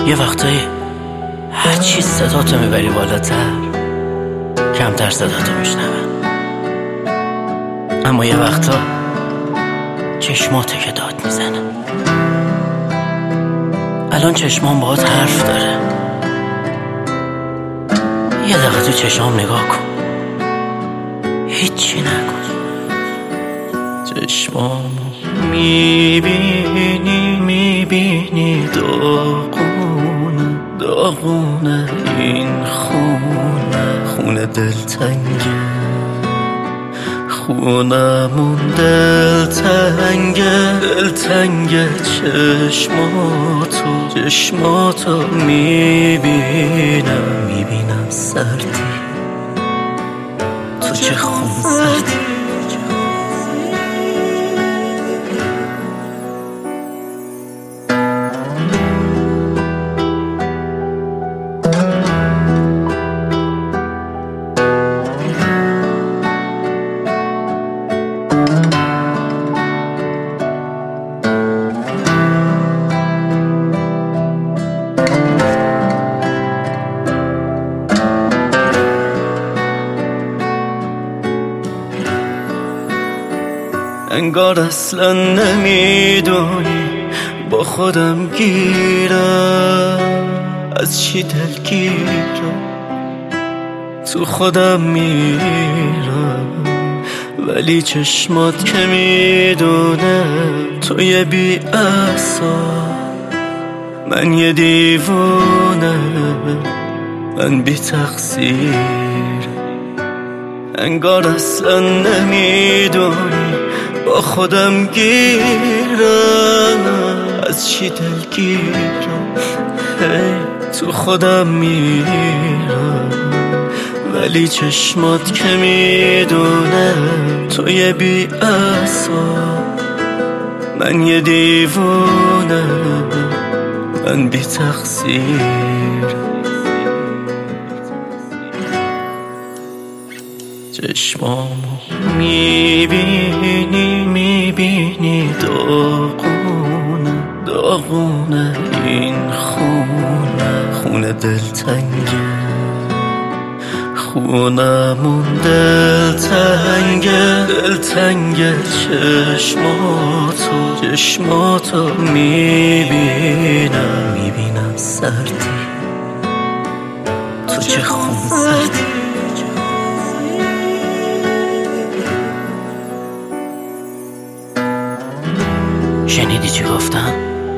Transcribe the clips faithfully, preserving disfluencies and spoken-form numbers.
یه وقتایی هرچی صداتو میبری بالاتر کمتر صداتو میشنون، اما یه وقتا چشماته که داد میزنه. الان چشمام باهات حرف داره، یه دقیقه تو چشمام نگاه کن، هیچی نکن. چشمامو میبینی میبینی داغونه داغونه این خونه خونه دلتنگه، خونمون دلتنگه دلتنگه. چشماتو چشماتو میبینم میبینم سردی تو چه خون سردی. انگار اصلا نمیدونی با خودم گیرم، از چی دلگیرم تو خودم میرم، ولی چشمات که میدونه تو یه بی اعصاب، من یه دیوونه، من بی تقصیر. انگار اصلا نمیدونی با خودم گیرم، از چی دلگیرم هی تو خودم میرم، ولی چشمات که میدونه تو یه بی اعصاب، من یه دیوونه، من بی تقصیر. چشمامو میبینی میبینی داغونه داغونه این خونه خونه دلتنگه، خونمون دلتنگه دلتنگه. چشماتو چشماتو میبینم میبینم سردی تو چه خون سردی. شنیدی چی گفتم؟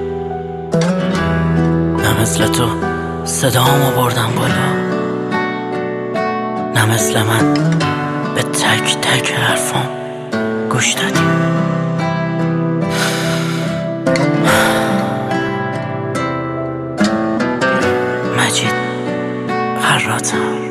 نه مثل تو صدامو بردم بالا، نه مثل من به تک تک حرفام گوش دادی. مجید خراطم.